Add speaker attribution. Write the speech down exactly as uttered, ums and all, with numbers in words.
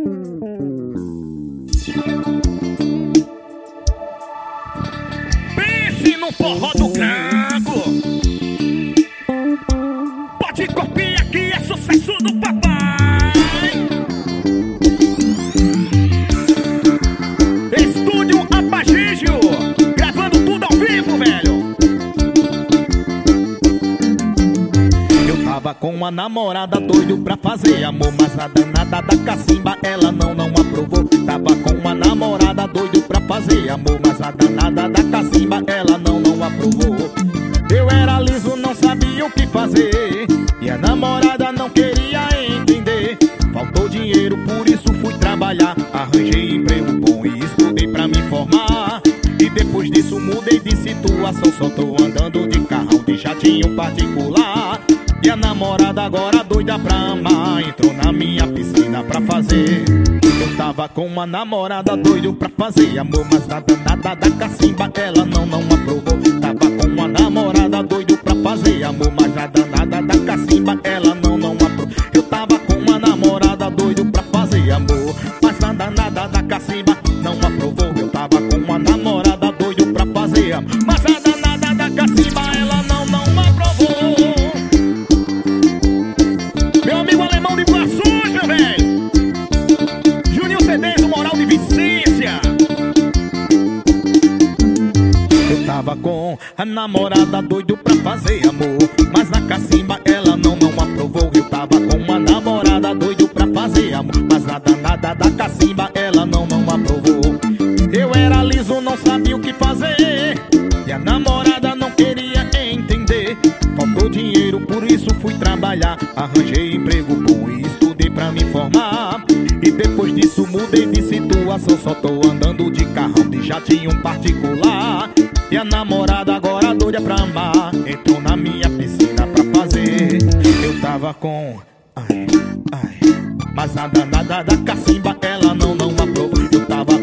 Speaker 1: Pense no forró do Grango. Pode copiar que é sucesso do papai. Estúdio Abagígio, gravando tudo ao vivo, velho. Eu tava com uma namorada doido pra fazer amor, mas a danada da cacimba ela não, não aprovou. Tava com uma namorada doido pra fazer amor, mas a danada da cacimba ela não, não aprovou. Eu era liso, não sabia o que fazer, e a namorada não queria entender. Faltou dinheiro, por isso fui trabalhar. Arranjei emprego bom e estudei pra me formar. E depois disso mudei de situação, só tô andando de carrão, de jatinho particular. E a namorada agora doida pra amar entrou na minha piscina pra fazer. Eu tava com uma namorada doido pra fazer amor, mas a danada da cacimba ela não, não aprovou. Tava com uma namorada doido pra fazer amor, mas a danada da cacimba ela não, não aprovou. Eu tava com uma namorada doido pra fazer amor, mas a danada da cacimba não aprovou. Eu tava com uma namorada doido pra fazer amor, mas a danada da cacimba ela não, não aprovou. Meu amigo alemão de Guaçus, meu velho, Juninho C Ds, o Moral de Vicência. Eu tava com a namorada doido pra fazer amor, mas na cacimba ela não, não aprovou. Eu tava com uma namorada doido pra fazer amor, mas a danada da cacimba ela não, não aprovou. Eu era liso, não sabia o que fazer, e a namorada não queria entender. Faltou dinheiro, por isso fui trabalhar. Arranjei emprego bom e estudei pra me formar. E depois disso mudei de situação, só tô andando de carrão, de jatinho particular. E a namorada agora doida pra amar entrou na minha piscina pra fazer. Eu tava com... ai, ai, mas a danada da cacimba ela não, não aprovou. Eu tava